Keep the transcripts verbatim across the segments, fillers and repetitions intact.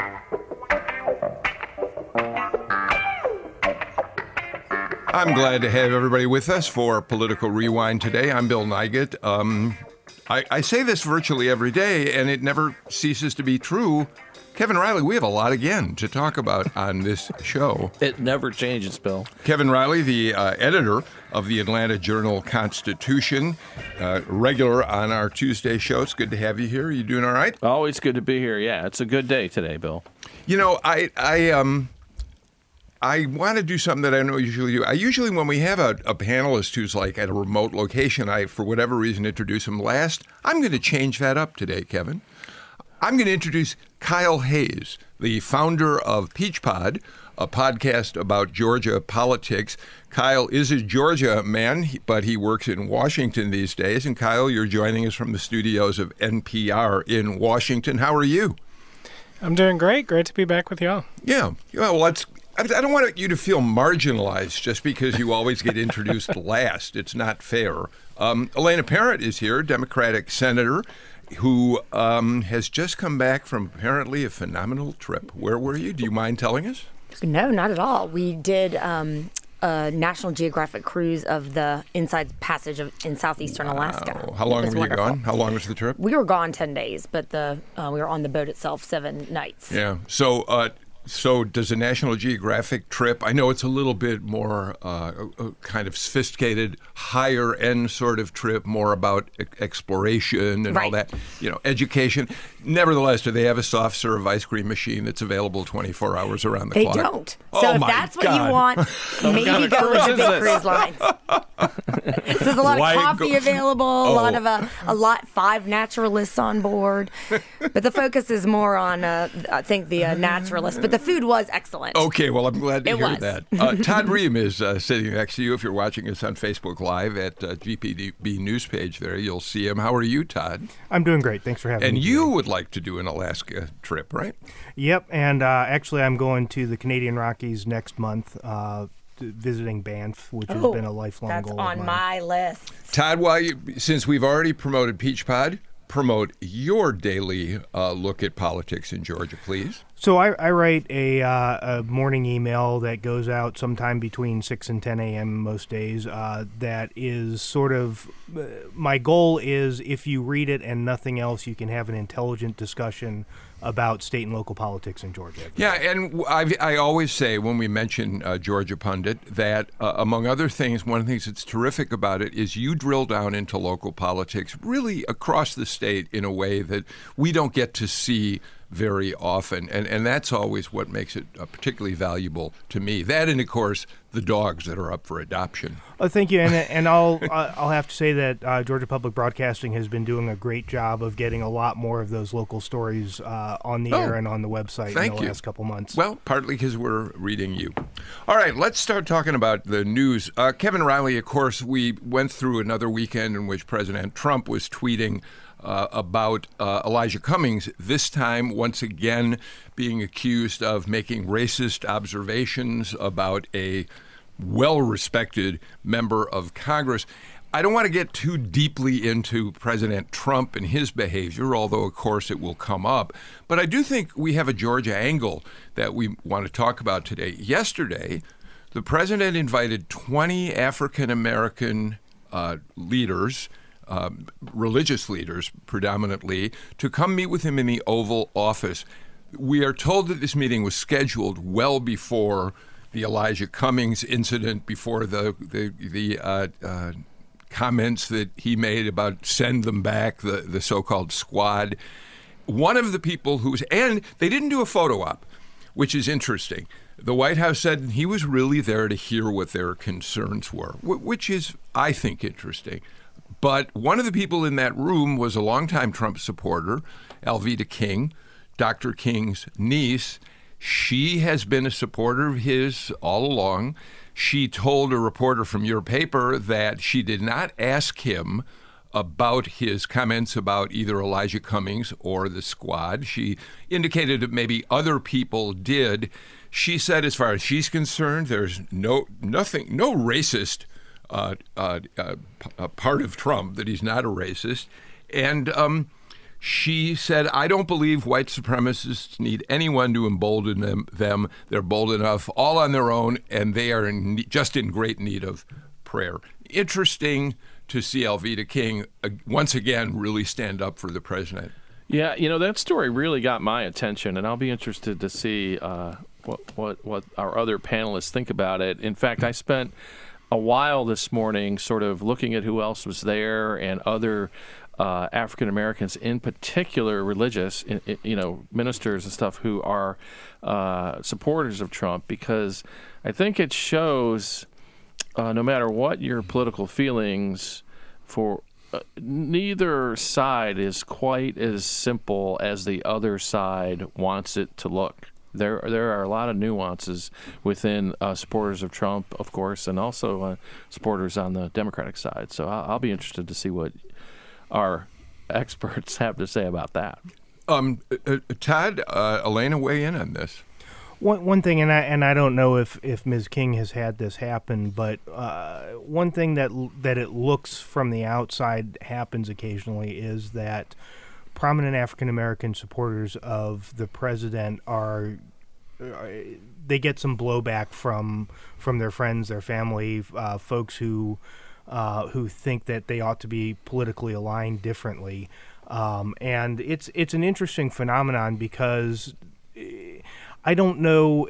I'm glad to have everybody with us for Political Rewind today. I'm Bill Nigut. Um, I, I say this virtually every day, and it never ceases to be true. Kevin Riley, we have a lot again to talk about on this show. It never changes, Bill. Kevin Riley, the uh, editor of the Atlanta Journal-Constitution, uh, regular on our Tuesday show. It's good to have you here. Are you doing all right? Always good to be here. Yeah, it's a good day today, Bill. You know, I I um. I want to do something that I don't usually do. I usually, when we have a, a panelist who's like at a remote location, I, for whatever reason, introduce him last. I'm going to change that up today, Kevin. I'm going to introduce Kyle Hayes, the founder of Peach Pod, a podcast about Georgia politics. Kyle is a Georgia man, but he works in Washington these days. And Kyle, you're joining us from the studios of N P R in Washington. How are you? I'm doing great. Great to be back with y'all. Yeah. Well, let's... I don't want you to feel marginalized just because you always get introduced last. It's not fair. Um, Elena Parent is here, Democratic senator, who um, has just come back from apparently a phenomenal trip. Where were you? Do you mind telling us? No, not at all. We did um, a National Geographic cruise of the Inside Passage of, in southeastern wow. Alaska. How long were you gone? How long was the trip? We were gone ten days, but the uh, we were on the boat itself seven nights. Yeah. So... Uh, So does a National Geographic trip, I know it's a little bit more uh, a kind of sophisticated, higher end sort of trip, more about e- exploration and right. all that, you know, education. Nevertheless, do they have a soft serve ice cream machine that's available twenty-four hours around the they clock? They don't. So oh if my that's God. what you want, maybe go with the big cruise lines. There's a lot Why of coffee go- available, oh. a lot of a, a lot five naturalists on board, but the focus is more on uh, I think the uh, naturalists. But the food was excellent. Okay, well, I'm glad to it hear was. that. Uh, Todd Ream is uh, sitting next to you. If you're watching us on Facebook Live at uh, G P D B News page there, you'll see him. How are you, Todd? I'm doing great. Thanks for having and me. And you today. would like to do an Alaska trip, right? Yep, and uh, actually I'm going to the Canadian Rockies next month, uh, visiting Banff, which has oh, been a lifelong that's goal on of mine. my list. Todd, while you, since we've already promoted Peach Pod, promote your daily uh, look at politics in Georgia, please. So I, I write a, uh, a morning email that goes out sometime between six and ten a.m. most days uh, that is sort of, uh, my goal is if you read it and nothing else, you can have an intelligent discussion about state and local politics in Georgia. Yeah, and I, I always say when we mention uh, Georgia Pundit that, uh, among other things, one of the things that's terrific about it is you drill down into local politics really across the state in a way that we don't get to see very often, and and that's always what makes it uh, particularly valuable to me. That and, of course, the dogs that are up for adoption. Oh, thank you, and and I'll uh, I'll have to say that uh, Georgia Public Broadcasting has been doing a great job of getting a lot more of those local stories uh, on the oh, air and on the website in the you. last couple months. Well, partly because we're reading you. All right, let's start talking about the news. Uh, Kevin Riley, of course, we went through another weekend in which President Trump was tweeting Uh, about uh, Elijah Cummings, this time once again being accused of making racist observations about a well-respected member of Congress. I don't want to get too deeply into President Trump and his behavior, although, of course, it will come up. But I do think we have a Georgia angle that we want to talk about today. Yesterday, the president invited twenty African-American uh, leaders, Uh, religious leaders predominantly, to come meet with him in the Oval Office. We are told that this meeting was scheduled well before the Elijah Cummings incident, before the the, the uh, uh, comments that he made about send them back, the, the so-called squad. One of the people who was, and they didn't do a photo op, which is interesting. The White House said he was really there to hear what their concerns were, which is, I think, interesting. But one of the people in that room was a longtime Trump supporter, Alveda King, Doctor King's niece. She has been a supporter of his all along. She told a reporter from your paper that she did not ask him about his comments about either Elijah Cummings or the squad. She indicated that maybe other people did. She said, as far as she's concerned, there's no nothing, no racist Uh, uh, uh, p- uh, part of Trump, that he's not a racist. And um, She said, I don't believe white supremacists need anyone to embolden them. them. They're bold enough all on their own, and they are in, just in great need of prayer. Interesting to see Alveda King uh, once again really stand up for the president. Yeah, you know, that story really got my attention, and I'll be interested to see uh, what, what, what our other panelists think about it. In fact, I spent a while this morning sort of looking at who else was there and other Uh, African Americans, in particular religious, in, in, you know, ministers and stuff who are uh, supporters of Trump, because I think it shows, uh, no matter what your political feelings, for uh, neither side is quite as simple as the other side wants it to look. There, there are a lot of nuances within uh, supporters of Trump, of course, and also uh, supporters on the Democratic side. So I'll, I'll be interested to see what our experts have to say about that. Um, uh, Todd, uh, Elena, weigh in on this. One one thing, and I and I don't know if, if Miz King has had this happen, but uh, one thing that that it looks from the outside happens occasionally is that prominent African American supporters of the president are uh, they get some blowback from from their friends, their family, uh, folks who. Uh, who think that they ought to be politically aligned differently, um, and it's it's an interesting phenomenon because I don't know.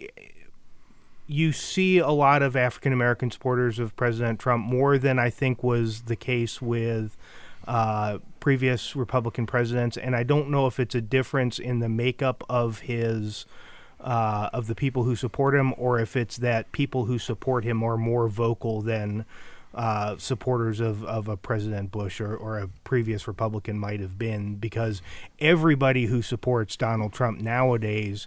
You see a lot of African American supporters of President Trump more than I think was the case with uh, previous Republican presidents, and I don't know if it's a difference in the makeup of his. Uh, of the people who support him, or if it's that people who support him are more vocal than uh, supporters of, of a President Bush or, or a previous Republican might have been, because everybody who supports Donald Trump nowadays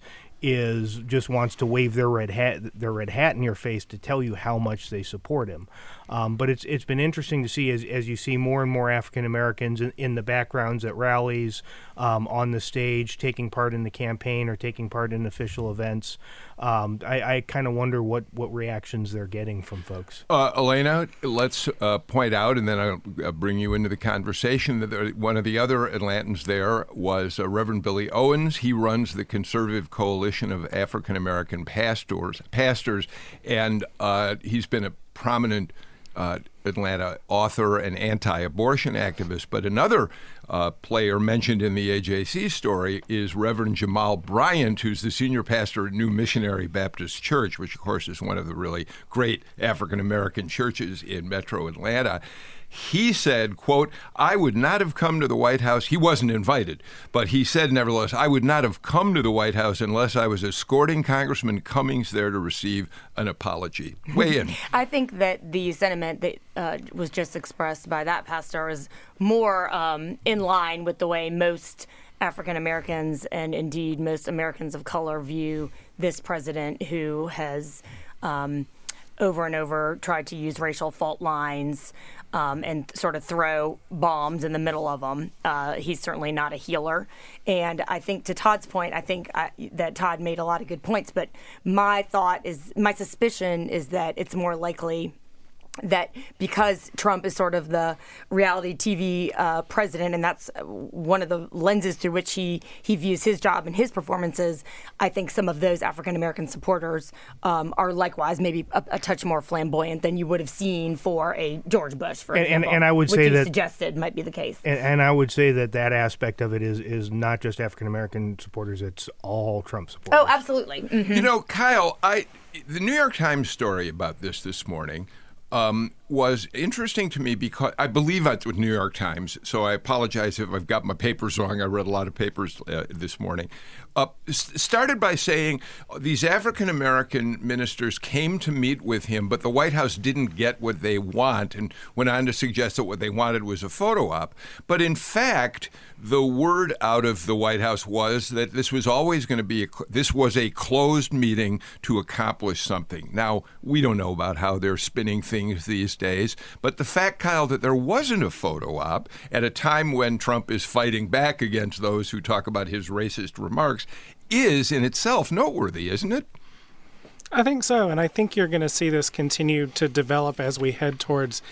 is just wants to wave their red hat their red hat in your face to tell you how much they support him. Um, but it's it's been interesting to see as as you see more and more African Americans in, in the backgrounds at rallies, um, on the stage, taking part in the campaign or taking part in official events. Um, I, I kind of wonder what, what reactions they're getting from folks. Uh, Elena, let's uh, point out, and then I'll bring you into the conversation, that there, one of the other Atlantans there was uh, Reverend Billy Owens. He runs the Conservative Coalition of African American pastors, pastors, and uh, he's been a prominent uh, Atlanta author and anti-abortion activist. But another uh, player mentioned in the A J C story is Reverend Jamal Bryant, who's the senior pastor at New Missionary Baptist Church, which, of course, is one of the really great African-American churches in Metro Atlanta. He said, quote, I would not have come to the White House. He wasn't invited, but he said, nevertheless, I would not have come to the White House unless I was escorting Congressman Cummings there to receive an apology. Weigh in. I think that the sentiment that uh, was just expressed by that pastor is more um, in line with the way most African Americans and indeed most Americans of color view this president, who has um, over and over tried to use racial fault lines um, and sort of throw bombs in the middle of them. Uh, he's certainly not a healer. And I think, to Todd's point, I think I, that Todd made a lot of good points. But my thought is, my suspicion is that it's more likely that because Trump is sort of the reality T V uh, president, and that's one of the lenses through which he, he views his job and his performances, I think some of those African-American supporters um, are likewise maybe a, a touch more flamboyant than you would have seen for a George Bush, for and, example. And, and I would which say you that suggested might be the case. And, and I would say that that aspect of it is, is not just African-American supporters, it's all Trump supporters. Oh, absolutely. Mm-hmm. You know, Kyle, I the New York Times story about this this morning Um, was interesting to me because I believe that's with New York Times, so I apologize if I've got my papers wrong. I read a lot of papers uh, this morning. Uh, started by saying these African-American ministers came to meet with him, but the White House didn't get what they want, and went on to suggest that what they wanted was a photo op. But in fact, the word out of the White House was that this was always going to be, a, this was a closed meeting to accomplish something. Now, we don't know about how they're spinning things these days, but the fact, Kyle, that there wasn't a photo op at a time when Trump is fighting back against those who talk about his racist remarks is in itself noteworthy, isn't it? I think so, and I think you're going to see this continue to develop as we head towards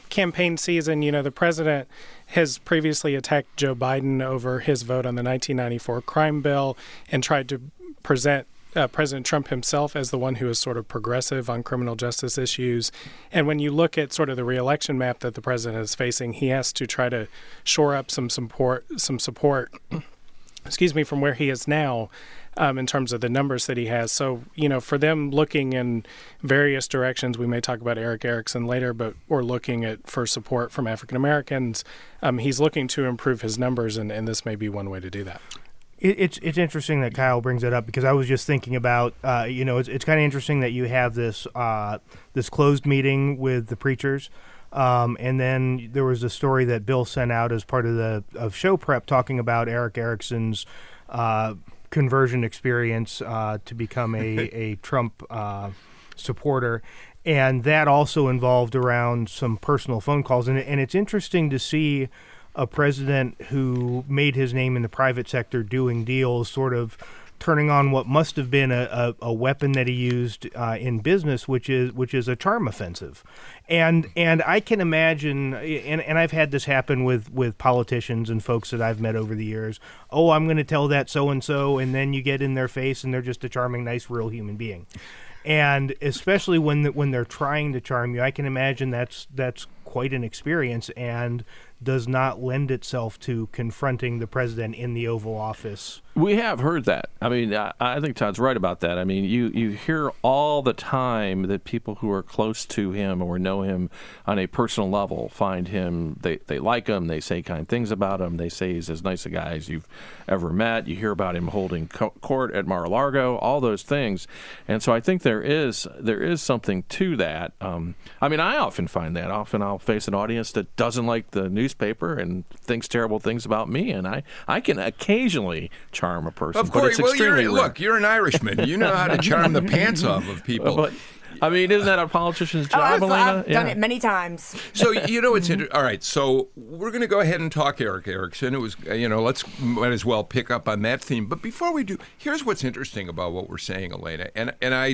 campaign season, you know, the president has previously attacked Joe Biden over his vote on the nineteen ninety-four crime bill and tried to present Uh, President Trump himself as the one who is sort of progressive on criminal justice issues. And when you look at sort of the reelection map that the president is facing, he has to try to shore up some support, some support, excuse me, from where he is now um, in terms of the numbers that he has. So, you know, for them looking in various directions, we may talk about Erick Erickson later, but we're looking at for support from African Americans. Um, he's looking to improve his numbers, and, and this may be one way to do that. It's it's interesting that Kyle brings it up because I was just thinking about uh, you know it's it's kind of interesting that you have this uh, this closed meeting with the preachers, um, and then there was a story that Bill sent out as part of the of show prep talking about Erick Erickson's uh, conversion experience uh, to become a a Trump uh, supporter, and that also involved around some personal phone calls, and and it's interesting to see a president who made his name in the private sector doing deals, sort of turning on what must have been a, a, a weapon that he used uh, in business, which is which is a charm offensive. And and I can imagine, and, and I've had this happen with, with politicians and folks that I've met over the years. Oh, I'm going to tell that so-and-so, and then you get in their face and they're just a charming, nice, real human being. And especially when the, when they're trying to charm you, I can imagine that's that's quite an experience and does not lend itself to confronting the president in the Oval Office. We have heard that. I mean, I, I think Todd's right about that. I mean, you, you hear all the time that people who are close to him or know him on a personal level find him, they, they like him, they say kind things about him, they say he's as nice a guy as you've ever met. You hear about him holding co- court at Mar-a-Lago, all those things. And so I think there is there is something to that. Um, I mean, I often find that. Often I'll face an audience that doesn't like the newspaper and thinks terrible things about me, and I, I can occasionally charm a person. Of course, but it's well, you're, extremely rare. look, you're an Irishman. You know how to charm the pants off of people. But, I mean, isn't that a politician's Oh, job, I've, Elena? I've done it many times. So, you know, it's inter- all right. So we're going to go ahead and talk Erick Erickson. It was, uh, you know, let's might as well pick up on that theme. But before we do, here's what's interesting about what we're saying, Elena. And and I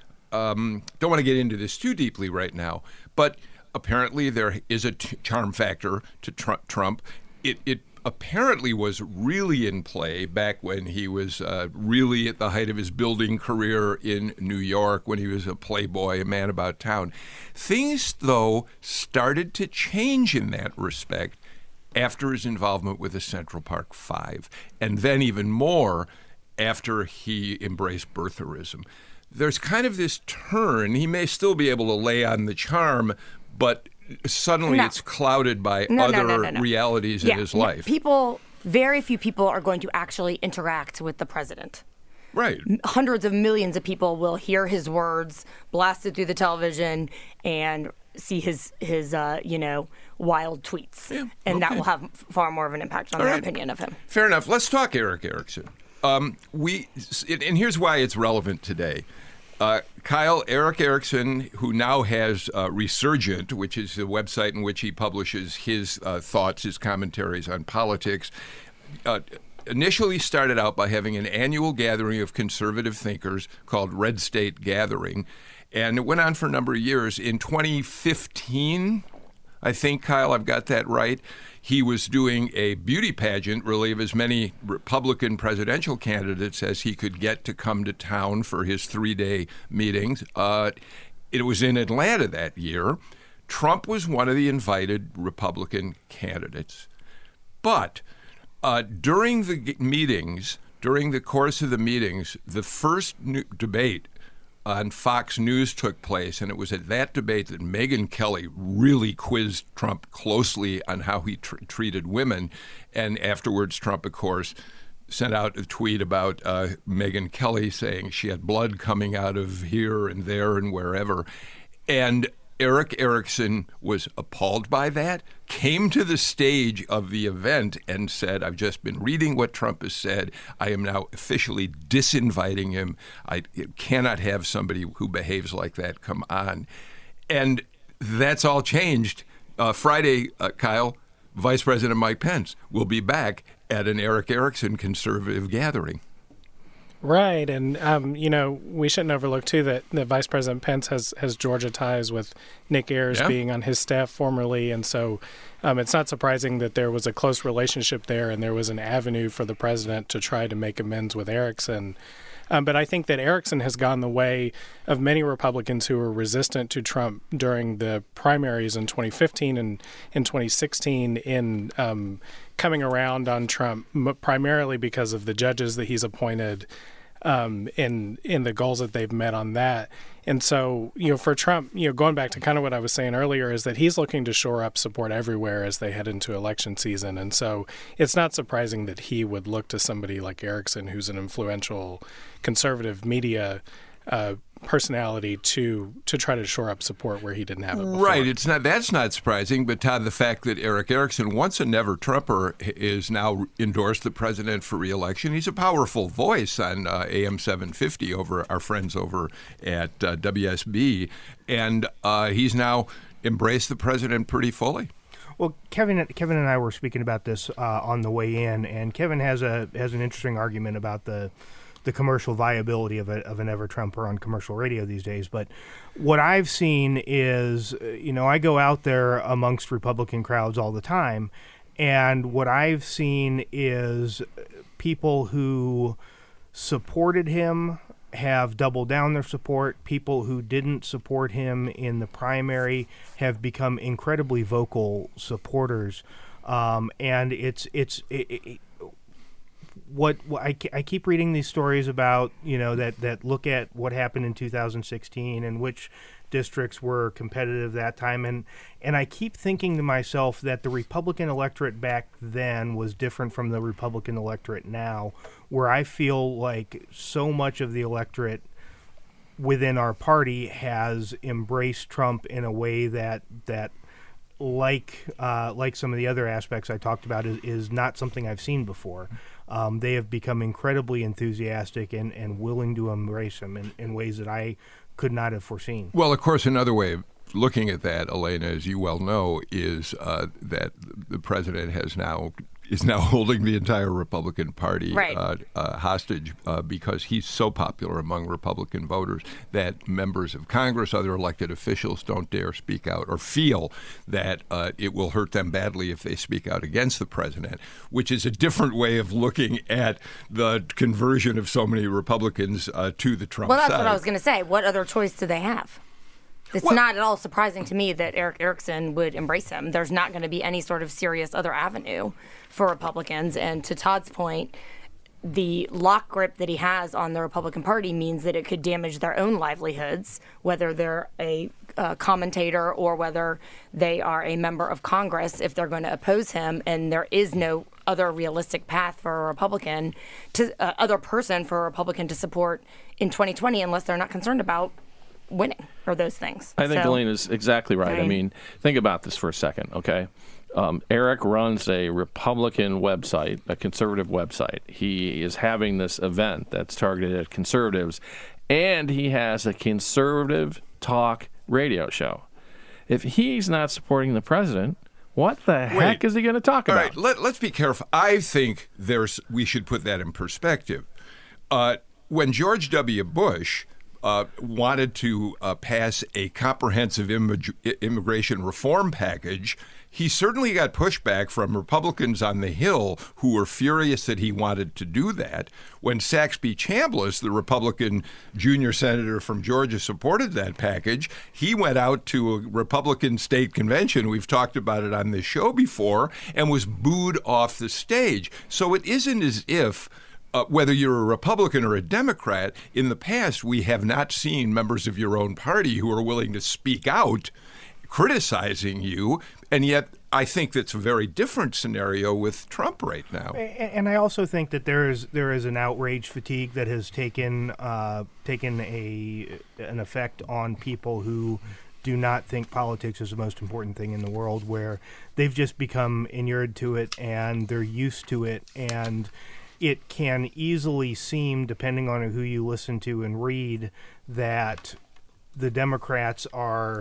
um, don't want to get into this too deeply right now, but apparently there is a t- charm factor to tr- Trump. It it apparently was really in play back when he was uh, really at the height of his building career in New York, when he was a playboy, a man about town. Things, though, started to change in that respect after his involvement with the Central Park Five, and then even more after he embraced birtherism. There's kind of this turn. He may still be able to lay on the charm, but suddenly No. it's clouded by No, no, other no, no, no. realities Yeah, in his no, life. People, very few people are going to actually interact with the president. Right. Hundreds of millions of people will hear his words blasted through the television and see his his uh, you know wild tweets, Yeah, and that okay. will have far more of an impact on All their right. opinion of him. Fair enough. Let's talk Erick Erickson. Um, we and here's why it's relevant today. Uh, Kyle, Erick Erickson, who now has uh, Resurgent, which is the website in which he publishes his uh, thoughts, his commentaries on politics, uh, initially started out by having an annual gathering of conservative thinkers called Red State Gathering, and it went on for a number of years. In twenty fifteen, I think, Kyle, I've got that right, he was doing a beauty pageant, really, of as many Republican presidential candidates as he could get to come to town for his three-day meetings. Uh, it was in Atlanta that year. Trump was one of the invited Republican candidates. But uh, during the g- meetings, during the course of the meetings, the first new debate on Fox News took place, and it was at that debate that Megyn Kelly really quizzed Trump closely on how he tr- treated women. And afterwards, Trump, of course, sent out a tweet about uh, Megyn Kelly saying she had blood coming out of here and there and wherever. And Erick Erickson was appalled by that, came to the stage of the event and said, I've just been reading what Trump has said. I am now officially disinviting him. I cannot have somebody who behaves like that come on. And that's all changed. Uh, Friday, uh, Kyle, Vice President Mike Pence will be back at an Erick Erickson conservative gathering. Right, and um, you know, we shouldn't overlook too that, that Vice President Pence has, has Georgia ties with Nick Ayers yeah. being on his staff formerly, and so um, it's not surprising that there was a close relationship there, and there was an avenue for the president to try to make amends with Erickson. Um, but I think that Erickson has gone the way of many Republicans who were resistant to Trump during the primaries in twenty fifteen and in twenty sixteen in um, coming around on Trump, primarily because of the judges that he's appointed um, in in the goals that they've met on that. And so, you know, for Trump, you know, going back to kind of what I was saying earlier, is that he's looking to shore up support everywhere as they head into election season. And so it's not surprising that he would look to somebody like Erickson, who's an influential conservative media uh, personality, to to try to shore up support where he didn't have it before. Right. It's not that's not surprising. But Todd, the fact that Eric Erickson, once a never Trumper, is now endorsed the president for re-election. He's a powerful voice on uh, A M seven fifty over our friends over at uh, W S B, and uh, he's now embraced the president pretty fully. Well, Kevin, Kevin and I were speaking about this uh, on the way in, and Kevin has a has an interesting argument about the. the commercial viability of, a, of an ever-Trumper on commercial radio these days. But what I've seen is, you know, I go out there amongst Republican crowds all the time, and what I've seen is people who supported him have doubled down their support. People who didn't support him in the primary have become incredibly vocal supporters. Um, and it's, it's, it, it, What, what I, I keep reading these stories about, you know, that, that look at what happened in two thousand sixteen and which districts were competitive that time. And, and I keep thinking to myself that the Republican electorate back then was different from the Republican electorate now, where I feel like so much of the electorate within our party has embraced Trump in a way that, that like uh, like some of the other aspects I talked about, is, is not something I've seen before. Um, they have become incredibly enthusiastic and, and willing to embrace him in, in ways that I could not have foreseen. Well, of course, another way of looking at that, Elena, as you well know, is uh, that the president has now is now holding the entire Republican Party right. uh, uh, hostage uh, because he's so popular among Republican voters that members of Congress, other elected officials, don't dare speak out or feel that uh, it will hurt them badly if they speak out against the president, which is a different way of looking at the conversion of so many Republicans uh, to the Trump side. Well, that's side. what I was going to say. What other choice do they have? It's well, not at all surprising to me that Eric Erickson would embrace him. There's not going to be any sort of serious other avenue for Republicans. And to Todd's point, the lock grip that he has on the Republican Party means that it could damage their own livelihoods, whether they're a uh, commentator or whether they are a member of Congress, if they're going to oppose him. And there is no other realistic path for a Republican, to uh, other person for a Republican to support in twenty twenty unless they're not concerned about winning or those things. I think so, Elena's exactly right. I, I mean, think about this for a second, okay? Um, Eric runs a Republican website, a conservative website. He is having this event that's targeted at conservatives, and he has a conservative talk radio show. If he's not supporting the president, what the Wait, heck is he going to talk all about? Right, let, let's be careful. I think there's we should put that in perspective. Uh, when George W. Bush Uh, wanted to uh, pass a comprehensive immig- immigration reform package, he certainly got pushback from Republicans on the Hill who were furious that he wanted to do that. When Saxby Chambliss, the Republican junior senator from Georgia, supported that package, he went out to a Republican state convention, we've talked about it on this show before, and was booed off the stage. So it isn't as if Uh, whether you're a Republican or a Democrat, in the past we have not seen members of your own party who are willing to speak out criticizing you, and yet I think that's a very different scenario with Trump right now. And I also think that there is there is an outrage fatigue that has taken uh, taken a an effect on people who do not think politics is the most important thing in the world, where they've just become inured to it and they're used to it, and it can easily seem, depending on who you listen to and read, that the Democrats are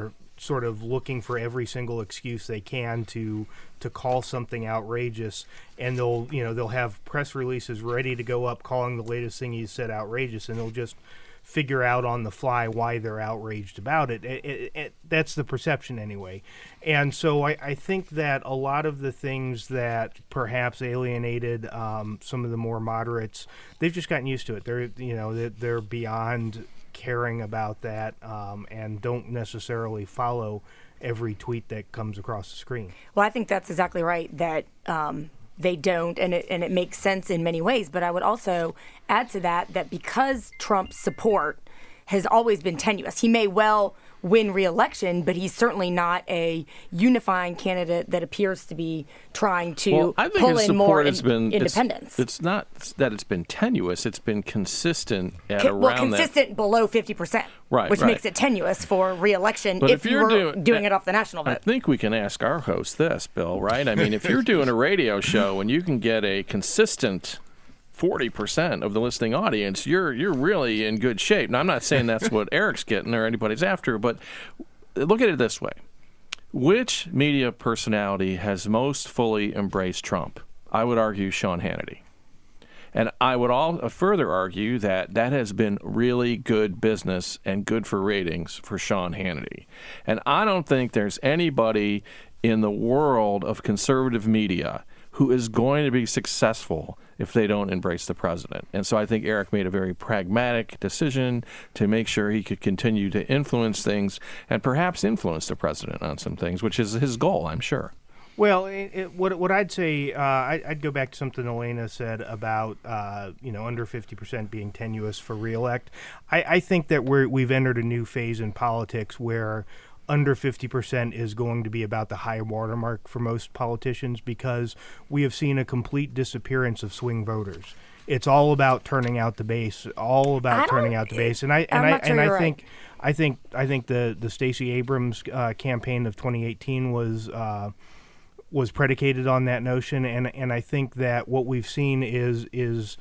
sort of looking for every single excuse they can to to call something outrageous, and they'll you know they'll have press releases ready to go up calling the latest thing he said outrageous, and they'll just figure out on the fly why they're outraged about it. It, it, it that's the perception anyway. And so I, I think that a lot of the things that perhaps alienated um, some of the more moderates, they've just gotten used to it. They're you know they're, they're beyond caring about that um, and don't necessarily follow every tweet that comes across the screen. Well, I think that's exactly right, that um, they don't, and it, and it makes sense in many ways. But I would also add to that that because Trump's support has always been tenuous, he may well win re-election, but he's certainly not a unifying candidate that appears to be trying to well, I think pull his in more support has in, been, independence. It's, it's not that it's been tenuous; it's been consistent at Co- around well, consistent that. below fifty percent, Right, which right. makes it tenuous for re-election But if, if you you're were do- doing uh, it off the national vote. I think we can ask our host this, Bill. Right? I mean, if you're doing a radio show and you can get a consistent forty percent of the listening audience, you're you're really in good shape. Now, I'm not saying that's what Eric's getting or anybody's after, but look at it this way. Which media personality has most fully embraced Trump? I would argue Sean Hannity. And I would all further argue that that has been really good business and good for ratings for Sean Hannity. And I don't think there's anybody in the world of conservative media who is going to be successful if they don't embrace the president. And so I think Eric made a very pragmatic decision to make sure he could continue to influence things and perhaps influence the president on some things, which is his goal, I'm sure. Well, it, it, what what I'd say, uh, I, I'd go back to something Elena said about uh, you know under fifty percent being tenuous for reelect. I, I think that we're we've entered a new phase in politics where under fifty percent is going to be about the high watermark for most politicians, because we have seen a complete disappearance of swing voters. It's all about turning out the base, all about turning out the base, and I and I'm I not sure and I you're think right. I think I think the the Stacey Abrams uh, campaign of twenty eighteen was. Uh, was predicated on that notion, and and I think that what we've seen is is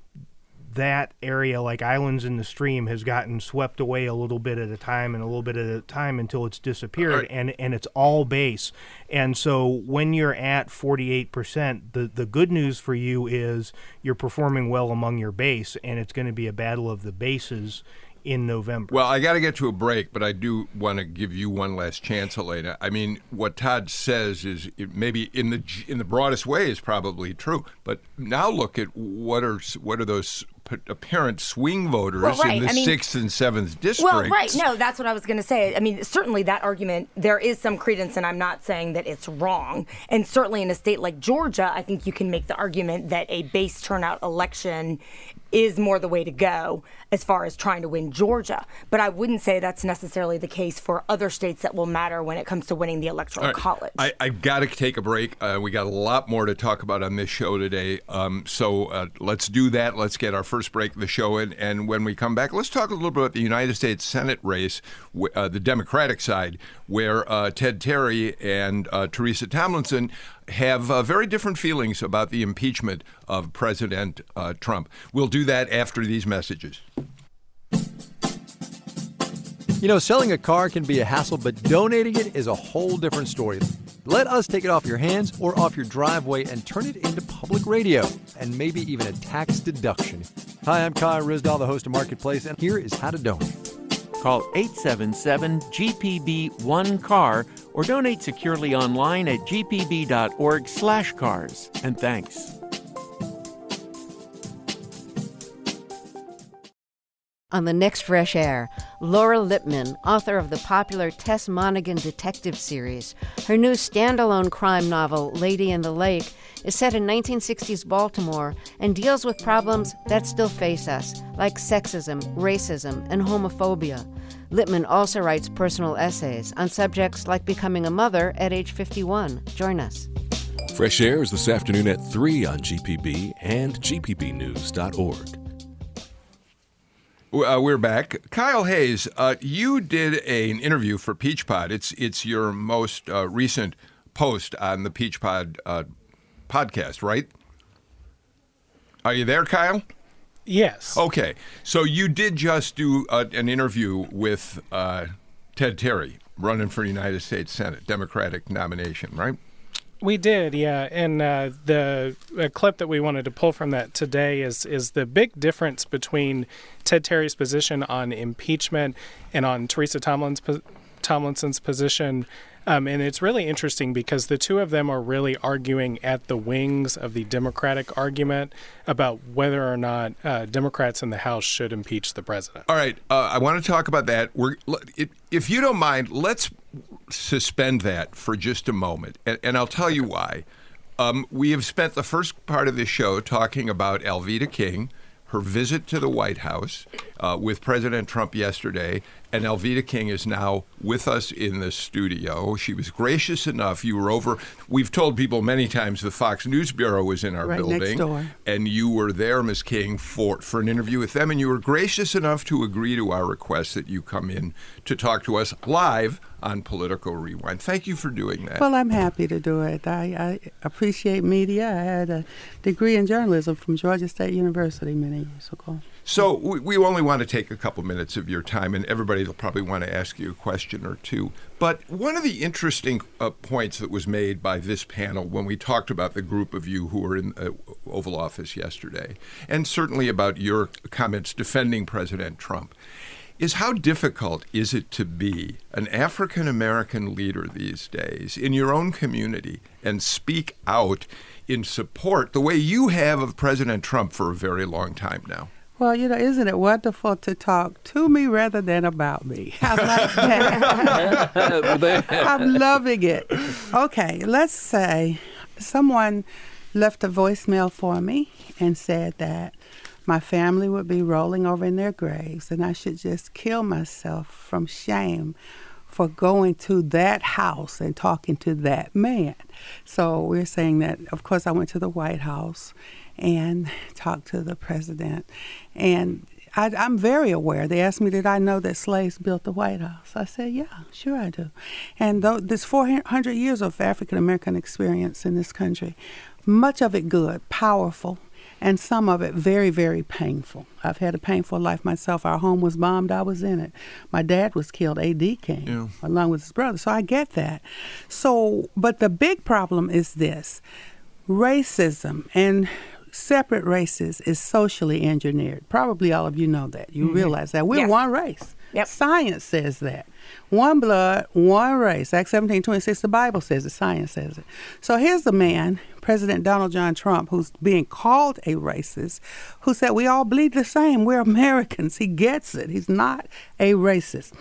that area, like islands in the stream, has gotten swept away a little bit at a time and a little bit at a time until it's disappeared, Right. and and it's all base. And so when you're at forty-eight percent, the the good news for you is you're performing well among your base, and it's going to be a battle of the bases in November. Well, I got to get to a break, but I do want to give you one last chance, Elena. I mean, what Todd says is it maybe in the in the broadest way is probably true, but now look at what are what are those p- apparent swing voters Well, right. in the I mean- sixth and seventh districts. Well, right. No, that's what I was going to say. I mean, certainly that argument, there is some credence, and I'm not saying that it's wrong. And certainly in a state like Georgia, I think you can make the argument that a base turnout election is more the way to go as far as trying to win Georgia. But I wouldn't say that's necessarily the case for other states that will matter when it comes to winning the Electoral All right. College. I, I've got to take a break. Uh, we got a lot more to talk about on this show today. Um, so uh, let's do that. Let's get our first break of the show in. And when we come back, let's talk a little bit about the United States Senate race, wh- uh, the Democratic side, where uh, Ted Terry and uh, Teresa Tomlinson have uh, very different feelings about the impeachment of President uh, Trump. We'll do that after these messages. You know, selling a car can be a hassle, but donating it is a whole different story. Let us take it off your hands or off your driveway and turn it into public radio and maybe even a tax deduction. Hi, I'm Kyle Risdahl, the host of Marketplace, and here is how to donate. Call eight seven seven G P B one car or donate securely online at g p b dot org slash cars. And thanks. On the next Fresh Air, Laura Lippman, author of the popular Tess Monaghan detective series. Her new standalone crime novel, Lady in the Lake, is set in nineteen sixties Baltimore and deals with problems that still face us, like sexism, racism, and homophobia. Lippman also writes personal essays on subjects like becoming a mother at age fifty-one. Join us. Fresh Air is this afternoon at three on G P B and g p b news dot org. Uh, we're back. Kyle Hayes, uh, you did a, an interview for Peach Pod. It's it's your most uh, recent post on the Peach Pod uh, podcast, right? Are you there, Kyle? Yes. Okay. So you did just do uh, an interview with uh, Ted Terry, running for United States Senate, Democratic nomination, right? We did, yeah. And uh, the uh, clip that we wanted to pull from that today is is the big difference between Ted Terry's position on impeachment and on Teresa Tomlin's, Tomlinson's position. Um, and it's really interesting because the two of them are really arguing at the wings of the Democratic argument about whether or not uh, Democrats in the House should impeach the president. All right. Uh, I want to talk about that. We're, it, if you don't mind, let's suspend that for just a moment. And, and I'll tell you why. Um, we have spent the first part of this show talking about Alveda King, her visit to the White House uh, with President Trump yesterday, and Alveda King is now with us in the studio. She was gracious enough. You were over. We've told people many times the Fox News Bureau was in our right building, next door. And you were there, Miz King, for for an interview with them, and you were gracious enough to agree to our request that you come in to talk to us live on Political Rewind. Thank you for doing that. Well, I'm happy to do it. I, I appreciate media. I had a degree in journalism from Georgia State University many years ago. So we, we only want to take a couple minutes of your time, and everybody will probably want to ask you a question or two. But one of the interesting uh, points that was made by this panel when we talked about the group of you who were in the Oval Office yesterday, and certainly about your comments defending President Trump, is how difficult is it to be an African-American leader these days in your own community and speak out in support the way you have of President Trump for a very long time now? Well, you know, isn't it wonderful to talk to me rather than about me? I like that. I'm loving it. Okay, let's say someone left a voicemail for me and said that my family would be rolling over in their graves and I should just kill myself from shame for going to that house and talking to that man. So we're saying that, of course, I went to the White House and talked to the president. And I, I'm very aware. They asked me, did I know that slaves built the White House? I said, yeah, sure I do. And th- this four hundred years of African-American experience in this country, much of it good, powerful, and some of it very, very painful. I've had a painful life myself. Our home was bombed. I was in it. My dad was killed. A D came yeah. along with his brother. So I get that. So, but the big problem is this. Racism and separate races is socially engineered. Probably all of you know that. You mm-hmm. realize that. We're yes. one race. Yep. Science says that. One blood, one race. Acts seventeen twenty-six, the Bible says it. Science says it. So here's a man, President Donald John Trump, who's being called a racist, who said we all bleed the same. We're Americans. He gets it. He's not a racist.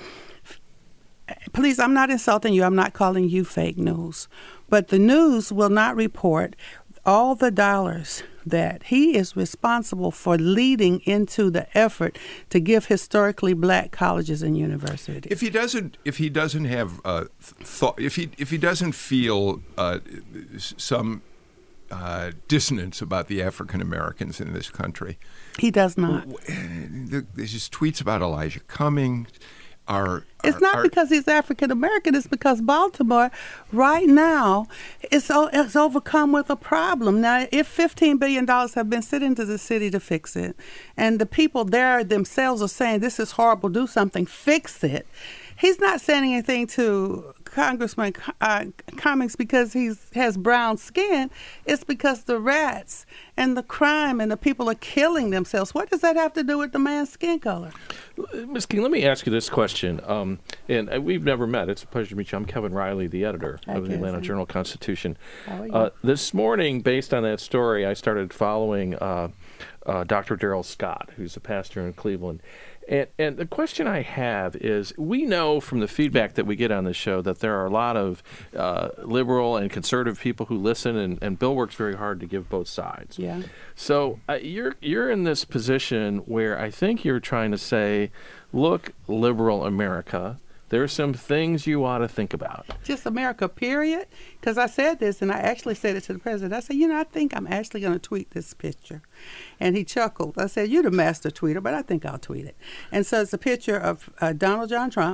Please, I'm not insulting you. I'm not calling you fake news. But the news will not report all the dollars that he is responsible for leading into the effort to give historically black colleges and universities. If he doesn't, if he doesn't have uh, thought, if he if he doesn't feel uh, some uh, dissonance about the African Americans in this country, he does not. There's just tweets about Elijah Cummings. Are, it's are, not are, because he's African American. It's because Baltimore, right now, is is overcome with a problem. Now, if fifteen billion dollars have been sent into the city to fix it, and the people there themselves are saying this is horrible, do something, fix it. He's not saying anything to Congressman uh, Cummings because he has brown skin. It's because the rats and the crime and the people are killing themselves. What does that have to do with the man's skin color? Miz King, let me ask you this question. Um, and uh, we've never met. It's a pleasure to meet you. I'm Kevin Riley, the editor Hi, of the Atlanta Kevin. Journal-Constitution. How are you? Uh, this morning, based on that story, I started following uh, uh, Doctor Darrell Scott, who's a pastor in Cleveland. And, and the question I have is, we know from the feedback that we get on this show that there are a lot of uh, liberal and conservative people who listen, and, and Bill works very hard to give both sides. Yeah. So uh, you're you're in this position where I think you're trying to say, look, liberal America, there are some things you ought to think about. Just America, period. Because I said this, and I actually said it to the president. I said, you know, I think I'm actually going to tweet this picture. And he chuckled. I said, you're the master tweeter, but I think I'll tweet it. And so it's a picture of uh, Donald John Trump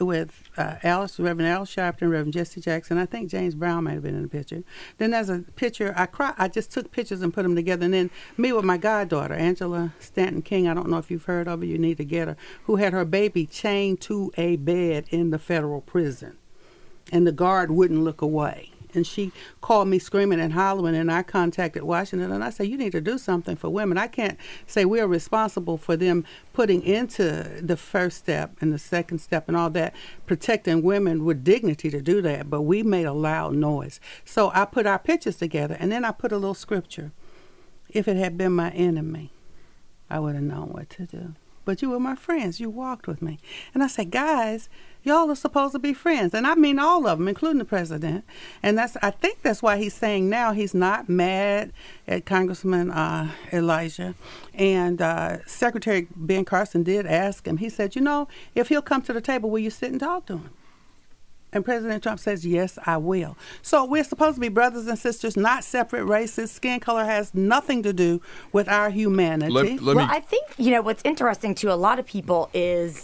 with uh, Alice, Reverend Al Sharpton, Reverend Jesse Jackson. I think James Brown might have been in the picture. Then there's a picture. I cry, I just took pictures and put them together. And then me with my goddaughter, Angela Stanton King. I don't know if you've heard of her. You need to get her. Who had her baby chained to a bed in the federal prison, and the guard wouldn't look away. And she called me screaming and hollering, and I contacted Washington, and I said, you need to do something for women. I can't say we're responsible for them putting into the first step and the second step and all that, protecting women with dignity to do that, but we made a loud noise. So I put our pictures together, and then I put a little scripture. If it had been my enemy, I would have known what to do. But you were my friends. You walked with me. And I said, guys, y'all are supposed to be friends. And I mean all of them, including the president. And that's I think that's why he's saying now he's not mad at Congressman uh, Elijah. And uh, Secretary Ben Carson did ask him. He said, you know, if he'll come to the table, will you sit and talk to him? And President Trump says, yes, I will. So we're supposed to be brothers and sisters, not separate races. Skin color has nothing to do with our humanity. Let, let well, me... I think, you know, what's interesting to a lot of people is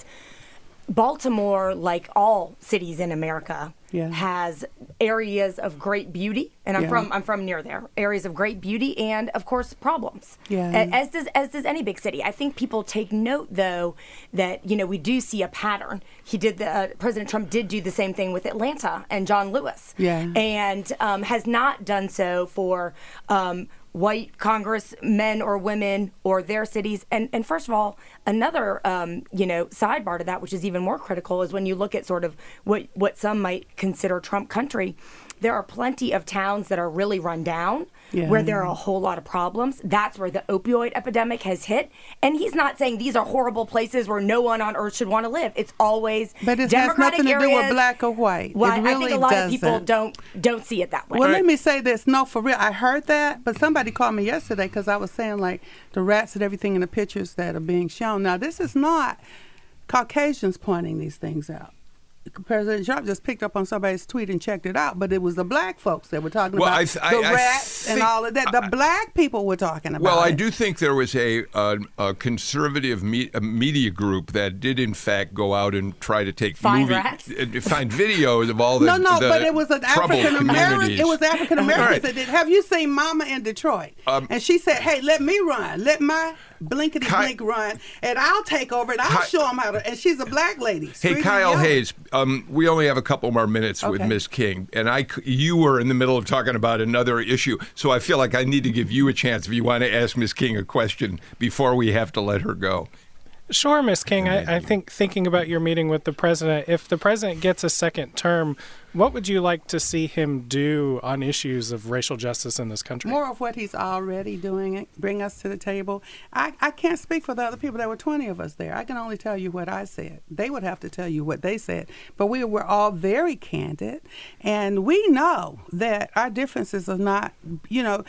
Baltimore, like all cities in America, yeah. has areas of great beauty, and I'm yeah. from I'm from near there. Areas of great beauty, and of course problems. Yeah. As does as does any big city. I think people take note, though, that you know we do see a pattern. He did the uh, President Trump did do the same thing with Atlanta and John Lewis. Yeah. And um, has not done so for. Um, white congressmen or women or their cities. And and first of all, another um, you know sidebar to that, which is even more critical, is when you look at sort of what what some might consider Trump country. There are plenty of towns that are really run down, yeah. where there are a whole lot of problems. That's where the opioid epidemic has hit. And he's not saying these are horrible places where no one on earth should want to live. It's always but it Democratic has nothing areas. to do with black or white. Well, it really I think a lot doesn't. of people don't don't see it that way. Well, right. let me say this. No, for real, I heard that, but somebody called me yesterday because I was saying, like, the rats and everything in the pictures that are being shown. Now, this is not Caucasians pointing these things out. President Trump just picked up on somebody's tweet and checked it out, but it was the black folks that were talking well, about I th- the I, rats I and all of that. The I, black people were talking about well, it. I do think there was a, a, a conservative me- a media group that did, in fact, go out and try to take find movie, rats? uh, find videos of all the no, no, the but it was an African American. It was African Americans right. that did. Have you seen Mama in Detroit? Um, and she said, "Hey, let me run. Let my blinkety Ky- blink run, and I'll take over and I'll Ky- show them how to." And she's a black lady. Hey, Kyle Hayes, um, we only have a couple more minutes okay. with Miss King, and I, you were in the middle of talking about another issue, so I feel like I need to give you a chance if you want to ask Miss King a question before we have to let her go. Sure, Miss King. I, I think thinking about your meeting with the president, if the president gets a second term, what would you like to see him do on issues of racial justice in this country? More of what he's already doing, bring us to the table. I, I can't speak for the other people. There were twenty of us there. I can only tell you what I said. They would have to tell you what they said. But we were all very candid, and we know that our differences are not, you know,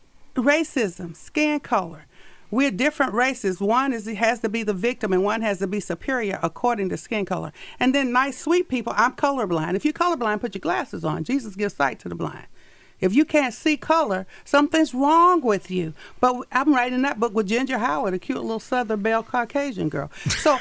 racism, skin color. We're different races. One is has to be the victim, and one has to be superior according to skin color. And then nice, sweet people. I'm colorblind. If you're colorblind, put your glasses on. Jesus gives sight to the blind. If you can't see color, something's wrong with you. But I'm writing that book with Ginger Howard, a cute little Southern Belle Caucasian girl. So,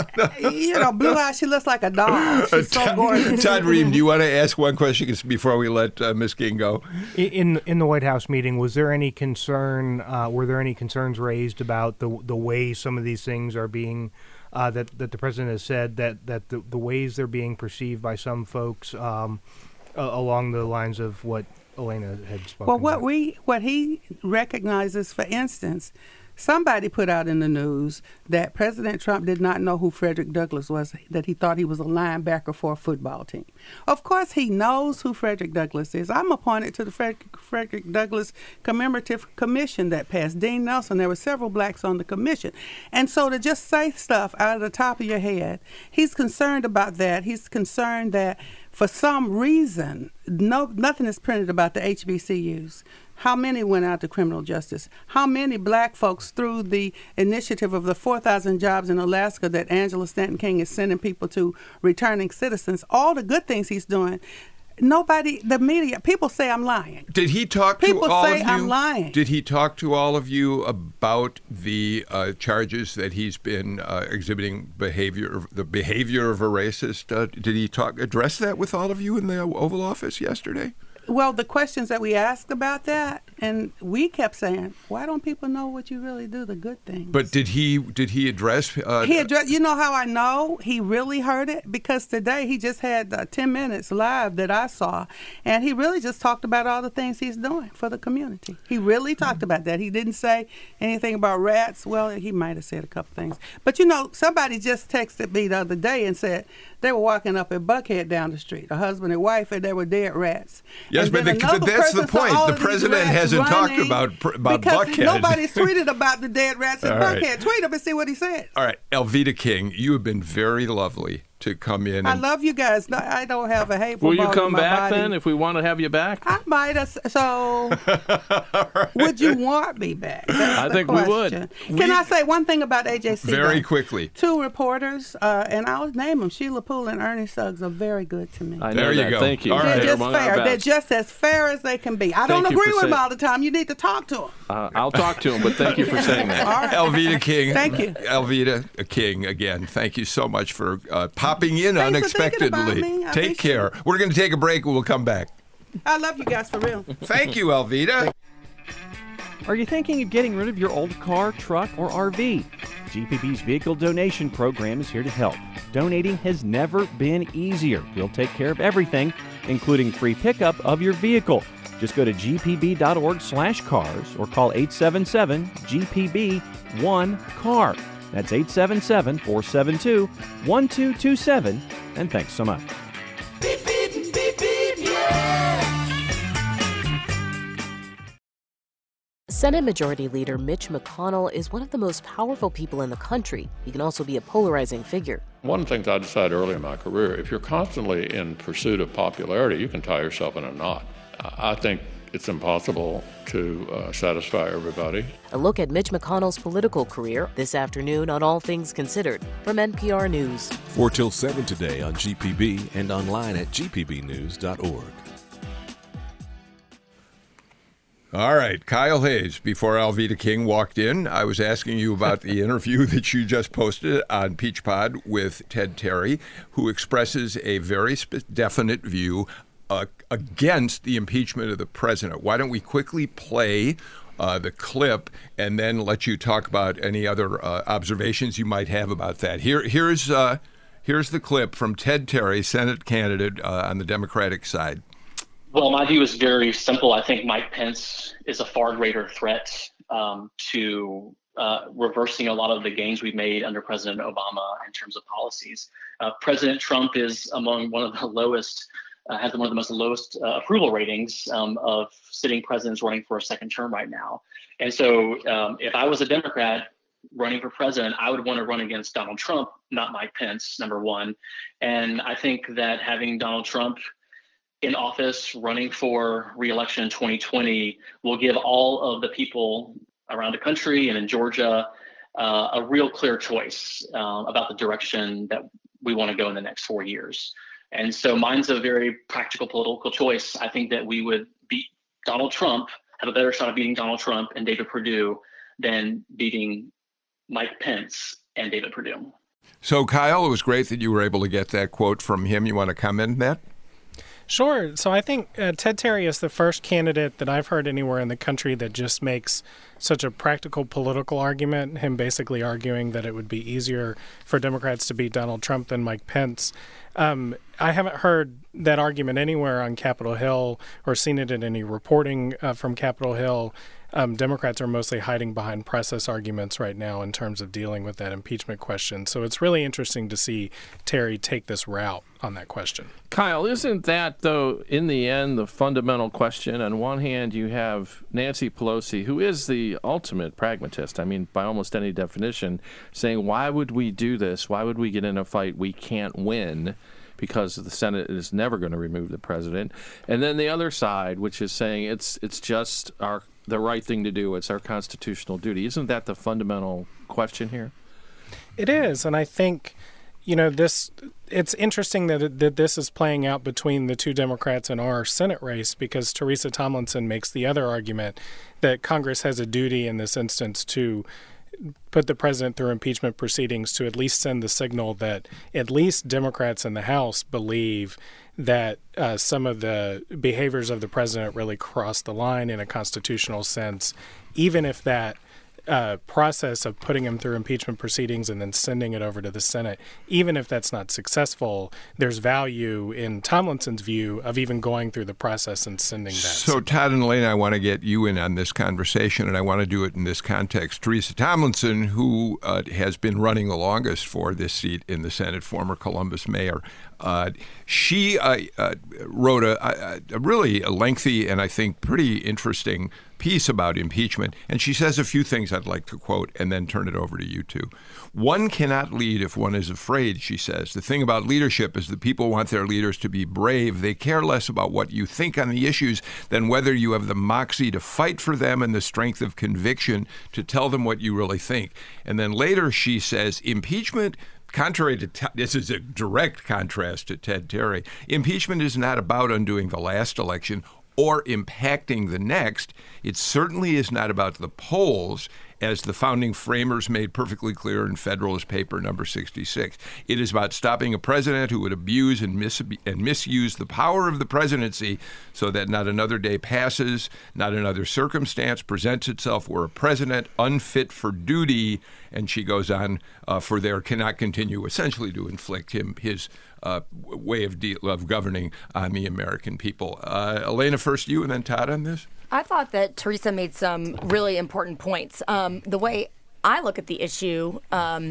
you know, blue eyes, she looks like a doll. She's so gorgeous. Todd Ream, do you want to ask one question before we let uh, Miss King go? In in the White House meeting, was there any concern? Uh, were there any concerns raised about the the way some of these things are being? Uh, that that the president has said that that the, the ways they're being perceived by some folks um, uh, along the lines of what Elena had spoken Well, what about. we what he recognizes, for instance, somebody put out in the news that President Trump did not know who Frederick Douglass was, that he thought he was a linebacker for a football team. Of course, he knows who Frederick Douglass is. I'm appointed to the Frederick, Frederick Douglass Commemorative Commission that passed. Dean Nelson, there were several blacks on the commission. And so to just say stuff out of the top of your head, he's concerned about that. He's concerned that for some reason, no, nothing is printed about the H B C Us. How many went out to criminal justice? How many black folks, through the initiative of the four thousand jobs in Alaska that Angela Stanton King is sending people to, returning citizens, all the good things he's doing, nobody, the media, people say I'm lying. Did he talk people to all say of you? I'm lying. Did he talk to all of you about the uh, charges that he's been uh, exhibiting behavior, the behavior of a racist? Uh, did he talk address that with all of you in the Oval Office yesterday? Well, the questions that we asked about that, and we kept saying, "Why don't people know what you really do? The good things." But did he did he address? Uh, he addressed. You know how I know he really heard it? Because today he just had uh, ten minutes live that I saw, and he really just talked about all the things he's doing for the community. He really talked about that. He didn't say anything about rats. Well, he might have said a couple things, but you know, somebody just texted me the other day and said they were walking up at Buckhead down the street, a husband and wife, and there were dead rats. Yes, and but, the, but that's the point. The president hasn't talked about about because Buckhead. Nobody's tweeted about the dead rats in Buckhead. Right. Tweet him and see what he says. All right, Alveda King, you have been very lovely to come in. And I love you guys. No, I don't have a hateful Will you bone come in my back body. then if we want to have you back? I might have. So, right. Would you want me back? That's I the think question. we would. Can We, I say one thing about A J C? Very though? quickly. Two reporters, uh, and I'll name them. Sheila Poole and Ernie Suggs are very good to me. I know There you that. go. Thank you. All They're right. They're just among our fair. They're best. just as fair as they can be. I Thank don't you agree for with them saying- all the time. You need to talk to them. Uh, I'll talk to him, but thank you for saying that. All right. Alveda King. Thank you. Alveda King, again, thank you so much for uh, popping in Thanks for thinking about unexpectedly. me. I Take appreciate care. it. We're going to take a break and we'll come back. I love you guys for real. Thank you, Alveda. Are you thinking of getting rid of your old car, truck, or R V? G P B's Vehicle Donation Program is here to help. Donating has never been easier. We'll take care of everything, including free pickup of your vehicle. Just go to g p b dot org slash cars or call eight seven seven G P B one car. That's eight seven seven, four seven two, one two two seven. And thanks so much. Beep, beep, beep, beep, yeah. Senate Majority Leader Mitch McConnell is one of the most powerful people in the country. He can also be a polarizing figure. One of the things I decided early in my career, if you're constantly in pursuit of popularity, you can tie yourself in a knot. I think it's impossible to uh, satisfy everybody. A look at Mitch McConnell's political career this afternoon on All Things Considered from N P R News. four till seven today on G P B and online at g p b news dot org. All right, Kyle Hayes. Before Alveda King walked in, I was asking you about the interview that you just posted on Peach Pod with Ted Terry, who expresses a very sp- definite view uh, against the impeachment of the president. Why don't we quickly play uh, the clip and then let you talk about any other uh, observations you might have about that? Here, here's uh, here's the clip from Ted Terry, Senate candidate uh, on the Democratic side. Well, my view is very simple. I think Mike Pence is a far greater threat um, to uh, reversing a lot of the gains we've made under President Obama in terms of policies. Uh, President Trump is among one of the lowest, uh, has one of the most lowest uh, approval ratings um, of sitting presidents running for a second term right now. And so um, if I was a Democrat running for president, I would want to run against Donald Trump, not Mike Pence, number one. And I think that having Donald Trump in office running for re-election in twenty twenty will give all of the people around the country and in Georgia uh, a real clear choice uh, about the direction that we want to go in the next four years. And so mine's a very practical political choice. I think that we would beat Donald Trump, have a better shot of beating Donald Trump and David Perdue than beating Mike Pence and David Perdue. So, Kyle, it was great that you were able to get that quote from him. You want to comment on that? Sure. So I think uh, Ted Terry is the first candidate that I've heard anywhere in the country that just makes such a practical political argument, him basically arguing that it would be easier for Democrats to beat Donald Trump than Mike Pence. Um, I haven't heard that argument anywhere on Capitol Hill or seen it in any reporting uh, from Capitol Hill. Um, Democrats are mostly hiding behind process arguments right now in terms of dealing with that impeachment question. So it's really interesting to see Terry take this route on that question. Kyle, isn't that, though, in the end, the fundamental question? On one hand, you have Nancy Pelosi, who is the ultimate pragmatist, I mean, by almost any definition, saying, why would we do this? Why would we get in a fight we can't win? Because the Senate is never going to remove the president. And then the other side, which is saying it's it's just our the right thing to do. It's our constitutional duty. Isn't that the fundamental question here? It is. And I think, you know, this it's interesting that it, that this is playing out between the two Democrats in our Senate race, because Teresa Tomlinson makes the other argument that Congress has a duty in this instance to put the president through impeachment proceedings to at least send the signal that at least Democrats in the House believe that uh, some of the behaviors of the president really cross the line in a constitutional sense, even if that Uh, process of putting him through impeachment proceedings and then sending it over to the Senate, even if that's not successful, there's value in Tomlinson's view of even going through the process and sending that. So, Todd and Elena, I want to get you in on this conversation, and I want to do it in this context. Teresa Tomlinson, who uh, has been running the longest for this seat in the Senate, former Columbus mayor, uh, she uh, uh, wrote a, a, a really a lengthy and I think pretty interesting piece about impeachment, and she says a few things I'd like to quote and then turn it over to you two. One cannot lead if one is afraid, she says. The thing about leadership is that people want their leaders to be brave. They care less about what you think on the issues than whether you have the moxie to fight for them and the strength of conviction to tell them what you really think. And then later she says, impeachment, contrary to, this is a direct contrast to Ted Terry, impeachment is not about undoing the last election or impacting the next. It certainly is not about the polls, as the founding framers made perfectly clear in Federalist Paper number sixty-six. It is about stopping a president who would abuse and, mis- and misuse the power of the presidency so that not another day passes, not another circumstance presents itself where a president unfit for duty, and she goes on, uh, for there cannot continue essentially to inflict him his uh, way of, de- of governing on the American people. Uh, Elena, first you, and then Todd on this. I thought that Teresa made some really important points. Um, the way I look at the issue, um,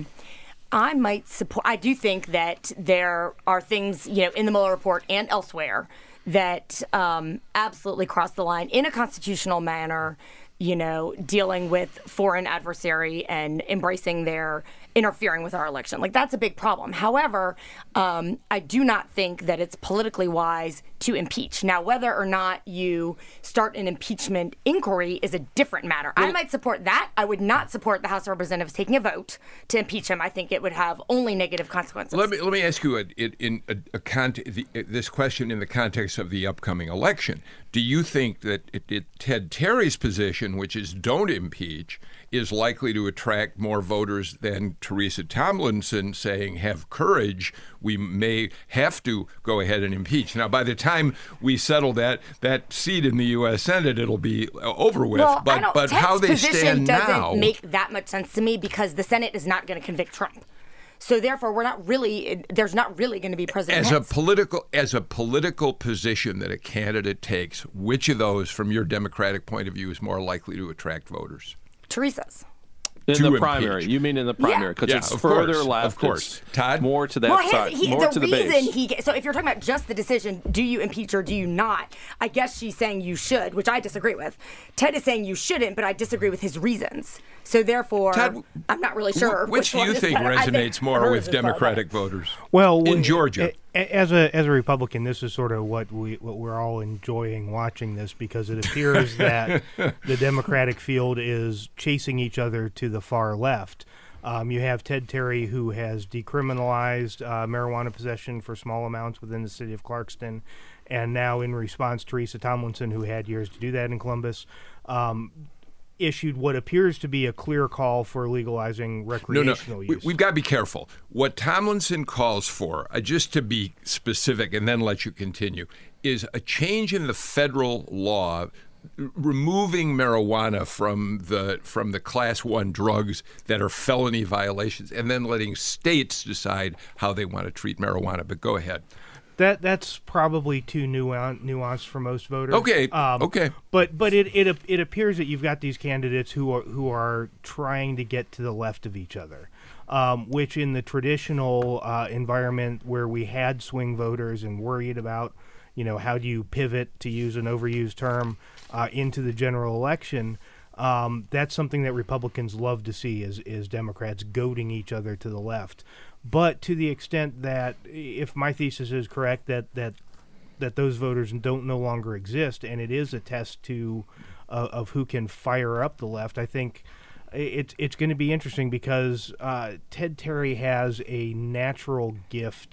I might support. I do think that there are things, you know, in the Mueller report and elsewhere that um, absolutely cross the line in a constitutional manner. You know, dealing with foreign adversary and embracing their interfering with our election. Like, that's a big problem. However, um, I do not think that it's politically wise to impeach. Now, whether or not you start an impeachment inquiry is a different matter. Well, I might support that. I would not support the House of Representatives taking a vote to impeach him. I think it would have only negative consequences. Let me let me ask you a, in a, a cont- the, this question in the context of the upcoming election. Do you think that it, it, Ted Terry's position, which is don't impeach, is likely to attract more voters than Teresa Tomlinson saying, have courage, we may have to go ahead and impeach? Now, by the time we settle that that seat in the U S Senate, it'll be over with. Well, but I don't, but Ted's how they position stand doesn't now make that much sense to me, because the Senate is not going to convict Trump. So therefore, we're not really. There's not really going to be President as Pence. a political as a political position that a candidate takes. Which of those, from your Democratic point of view, is more likely to attract voters? Teresa's. In to the impeach. primary. You mean in the primary, because Yeah, it's of further course, left. of course. It's Todd? more to that Well, his, side, he, more the to the reason base. he so if you're talking about just the decision, do you impeach or do you not? I guess she's saying you should, which I disagree with. Ted is saying you shouldn't, but I disagree with his reasons. So therefore, Todd, I'm not really sure. Which, which do you one is think better. I resonates think more hers with is far Democratic better. voters? Well, in we- Georgia. a- As a as a Republican, this is sort of what we what we're all enjoying watching this, because it appears that the Democratic field is chasing each other to the far left. Um, you have Ted Terry, who has decriminalized uh, marijuana possession for small amounts within the city of Clarkston, and now in response, Teresa Tomlinson, who had years to do that in Columbus, um, issued what appears to be a clear call for legalizing No, recreational no, use. we, we've got to be careful. What Tomlinson calls for, uh, just to be specific and then let you continue, is a change in the federal law removing marijuana from the from the class one drugs that are felony violations, and then letting states decide how they want to treat marijuana. But go ahead. That that's probably too nuan- nuanced for most voters. Okay, um, okay. But but it, it it appears that you've got these candidates who are who are trying to get to the left of each other, um, which in the traditional uh, environment where we had swing voters and worried about, you know, how do you pivot, to use an overused term, uh, into the general election. Um, that's something that Republicans love to see, is is Democrats goading each other to the left. But to the extent that, if my thesis is correct, that that that those voters don't no longer exist, and it is a test to uh, of who can fire up the left, I think it's it's going to be interesting, because uh, Ted Terry has a natural gift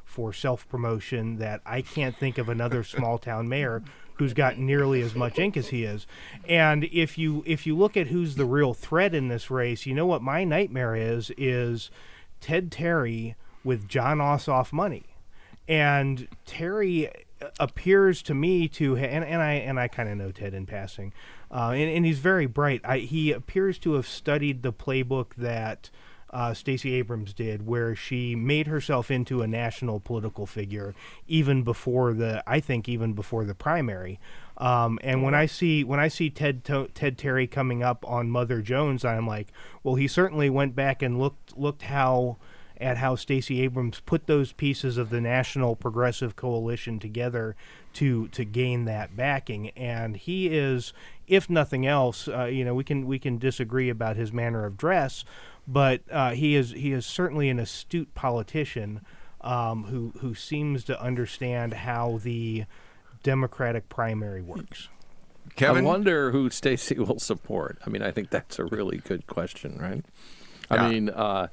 for self-promotion that I can't think of another small-town mayor who's got nearly as much ink as he is. And if you if you look at who's the real threat in this race, you know what my nightmare is, is Ted Terry with Jon Ossoff money. And Terry appears to me to, and, and I and I kind of know Ted in passing, uh, and, and he's very bright. I, he appears to have studied the playbook that uh, Stacey Abrams did, where she made herself into a national political figure even before the, I think even before the primary. Um, and when I see when I see Ted to- Ted Terry coming up on Mother Jones, I'm like, well, he certainly went back and looked looked how. at how Stacey Abrams put those pieces of the National Progressive Coalition together to to gain that backing. And he is, if nothing else, uh, you know, we can we can disagree about his manner of dress, but uh, he is he is certainly an astute politician um, who who seems to understand how the Democratic primary works. Kevin? I wonder who Stacey will support. I mean, I think that's a really good question, right? I Yeah. mean, uh,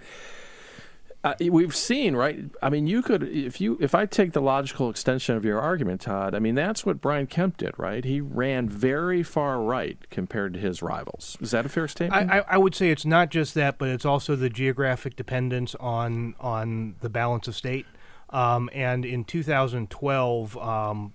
Uh, we've seen, right? I mean, you could, if you, if I take the logical extension of your argument, Todd, I mean, that's what Brian Kemp did, right? He ran very far right compared to his rivals. Is that a fair statement? I, I, I would say it's not just that, but it's also the geographic dependence on on the balance of state. Um, and in two thousand twelve, um,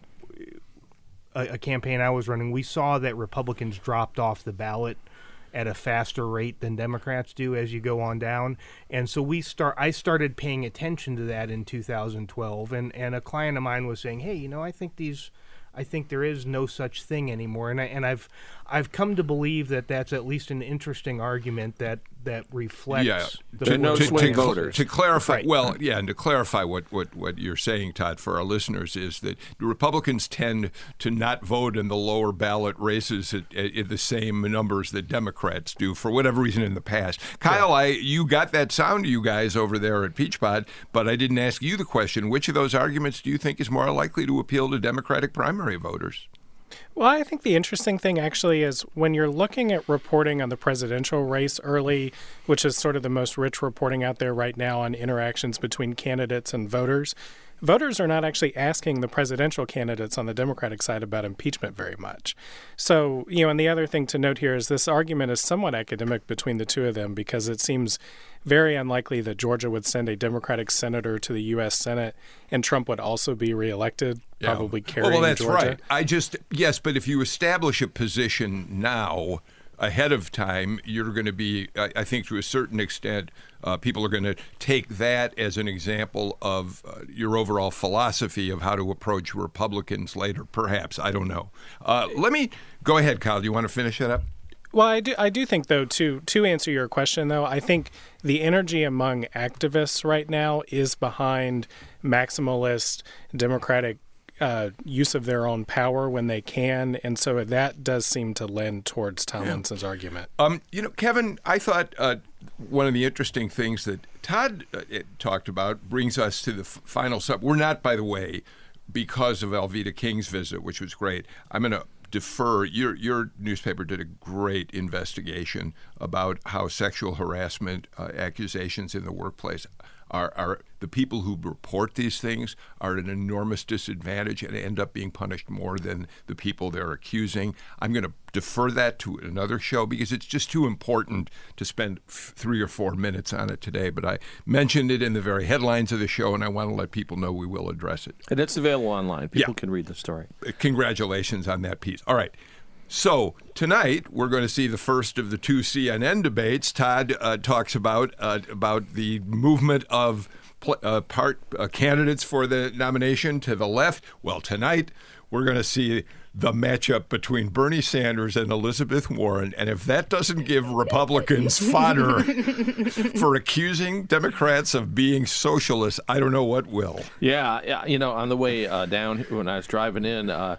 a, a campaign I was running, we saw that Republicans dropped off the ballot at a faster rate than Democrats do as you go on down. And so we start I started paying attention to that in two thousand twelve, and, and a client of mine was saying, hey, you know, I think these I think there is no such thing anymore. And I, and I've I've come to believe that that's at least an interesting argument that that reflects yeah. the to, no to, swing to, voters. To clarify, Right. well, yeah, and to clarify what, what, what you're saying, Todd, for our listeners is that the Republicans tend to not vote in the lower ballot races at, at, at the same numbers that Democrats do for whatever reason in the past. Kyle, I you got that sound to you guys over there at Peach Pod, but I didn't ask you the question. Which of those arguments do you think is more likely to appeal to Democratic primary voters? Well, I think the interesting thing actually is when you're looking at reporting on the presidential race early, which is sort of the most rich reporting out there right now on interactions between candidates and voters, voters are not actually asking the presidential candidates on the Democratic side about impeachment very much. So, you know, and the other thing to note here is this argument is somewhat academic between the two of them because it seems very unlikely that Georgia would send a Democratic senator to the U S Senate and Trump would also be reelected, Yeah. probably carrying Well, that's Georgia. right. I just, yes, but if you establish a position now ahead of time, you're going to be, I, I think to a certain extent, uh, people are going to take that as an example of uh, your overall philosophy of how to approach Republicans later, perhaps. I don't know. Uh, let me, go ahead, Kyle. Do you want to finish that up? Well, I do. I do think, though, to to answer your question, though, I think the energy among activists right now is behind maximalist Democratic uh, use of their own power when they can, and so that does seem to lend towards Tomlinson's yeah. argument. Um, you know, Kevin, I thought uh, one of the interesting things that Todd uh, talked about brings us to the f- final sub. We're not, by the way, because of Alveda King's visit, which was great. I'm going to defer. Your your newspaper did a great investigation about how sexual harassment uh, accusations in the workplace are, are the people who report these things are at an enormous disadvantage and end up being punished more than the people they're accusing. I'm going to defer that to another show because it's just too important to spend f- three or four minutes on it today. But I mentioned it in the very headlines of the show, and I want to let people know we will address it. And it's available online. People yeah. can read the story. Congratulations on that piece. All right. So tonight we're going to see the first of the two C N N debates. Todd uh, talks about uh, about the movement of pl- uh, part uh, candidates for the nomination to the left. Well, tonight we're going to see the matchup between Bernie Sanders and Elizabeth Warren. And if that doesn't give Republicans fodder for accusing Democrats of being socialists, I don't know what will. Yeah, yeah. You know, on the way uh, down when I was driving in, uh,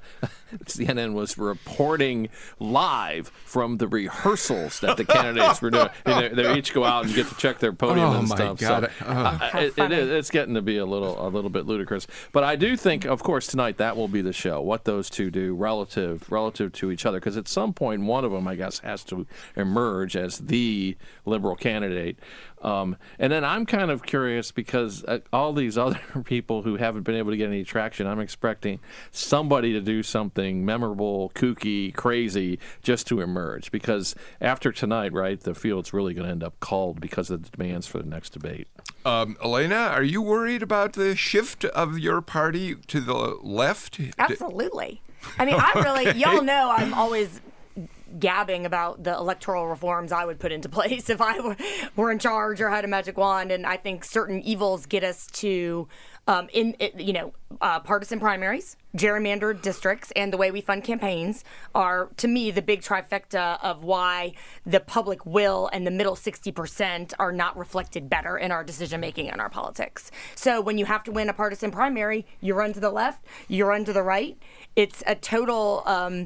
C N N was reporting live from the rehearsals that the candidates were doing. And they, they each go out and get to check their podium oh and my stuff. God. So oh. uh, it, it is, it's getting to be a little a little bit ludicrous. But I do think, of course, tonight that will be the show. What those two do. relative relative to each other, because at some point one of them, I guess, has to emerge as the liberal candidate. Um, and then I'm kind of curious because uh, all these other people who haven't been able to get any traction, I'm expecting somebody to do something memorable, kooky, crazy, just to emerge. Because after tonight, right, the field's really going to end up culled because of the demands for the next debate. Um, Elena, are you worried about the shift of your party to the left? Absolutely. I mean, I really, Okay. y'all know I'm always gabbing about the electoral reforms I would put into place if I were, were in charge or had a magic wand. And I think certain evils get us to, um, in it, you know, uh, partisan primaries, gerrymandered districts, and the way we fund campaigns are, to me, the big trifecta of why the public will and the middle sixty percent are not reflected better in our decision making and our politics. So when you have to win a partisan primary, you run to the left, you run to the right. It's a total. Um,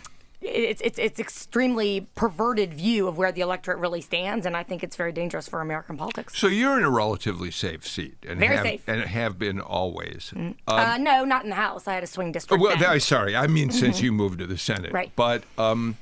It's it's it's extremely perverted view of where the electorate really stands, and I think it's very dangerous for American politics. So you're in a relatively safe seat, and Very have, safe. and have been always. Um, uh, no, not in the House. I had a swing district. well, then. I, sorry, I mean since Mhm. you moved to the Senate. Right. But um,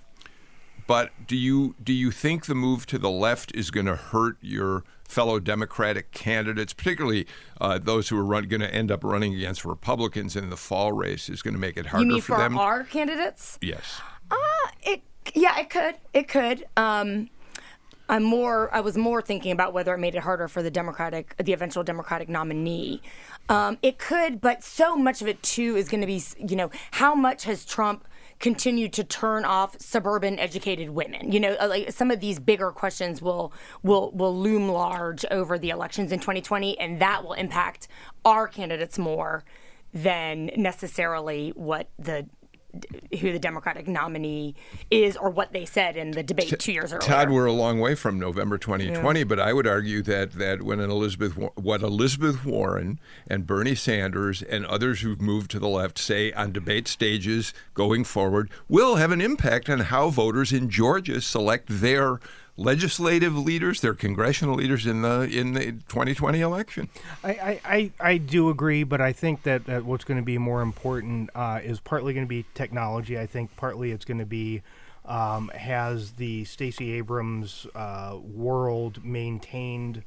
but do you do you think the move to the left is going to hurt your fellow Democratic candidates, particularly uh, those who are run, going to end up running against Republicans in the fall race? Is going to make it harder You mean for for them? our candidates? Yes. Uh, it yeah, it could. It could. Um, I'm more. I was more thinking about whether it made it harder for the Democratic, the eventual Democratic nominee. Um, it could, but so much of it too is going to be, you know, how much has Trump continued to turn off suburban educated women? You know, like some of these bigger questions will will will loom large over the elections in twenty twenty, and that will impact our candidates more than necessarily what the who the Democratic nominee is or what they said in the debate two years earlier. Todd, we're a long way from November twenty twenty, Yeah. but I would argue that that when an Elizabeth, Wa- what Elizabeth Warren and Bernie Sanders and others who've moved to the left say on debate stages going forward will have an impact on how voters in Georgia select their legislative leaders, their congressional leaders in the in the twenty twenty election. I, I, I, I do agree, but I think that, that what's going to be more important uh, is partly going to be technology. I think partly it's going to be um, has the Stacey Abrams uh, world maintained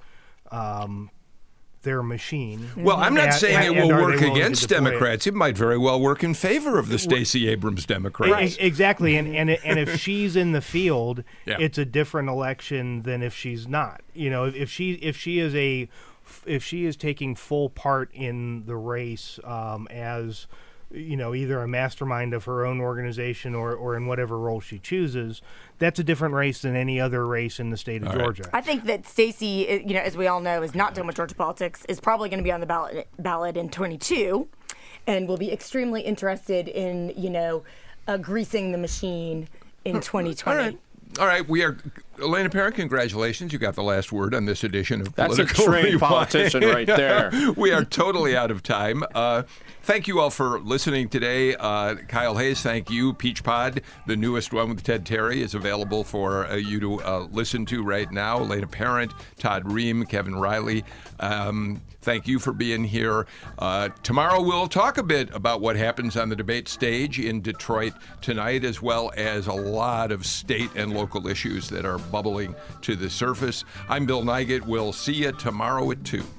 um, their machine. Well, I'm not And- saying and- it will and are they work willing to against deploy it? Democrats. It might very well work in favor of the Stacey Abrams Democrats. E- Exactly, and and and if she's in the field, Yeah. it's a different election than if she's not. You know, if she if she is a if she is taking full part in the race um, as you know either a mastermind of her own organization or or in whatever role she chooses, that's a different race than any other race in the state of All right. Georgia. I think that Stacey, you know, as we all know, is not done with Georgia politics, is probably going to be on the ballot ballot in twenty-two, and will be extremely interested in, you know, uh, greasing the machine in twenty twenty. All right. All right, we are Elena Parent. Congratulations, you got the last word on this edition of That's a Political trained Rewind. politician right there. We are totally out of time. Uh, thank you all for listening today. Uh, Kyle Hayes, thank you. Peach Pod, the newest one with Ted Terry, is available for uh, you to uh, listen to right now. Elena Parent, Todd Ream, Kevin Riley. Um, thank you for being here. Uh, tomorrow we'll talk a bit about what happens on the debate stage in Detroit tonight, as well as a lot of state and local issues that are bubbling to the surface. I'm Bill Nygut. We'll see you tomorrow at two.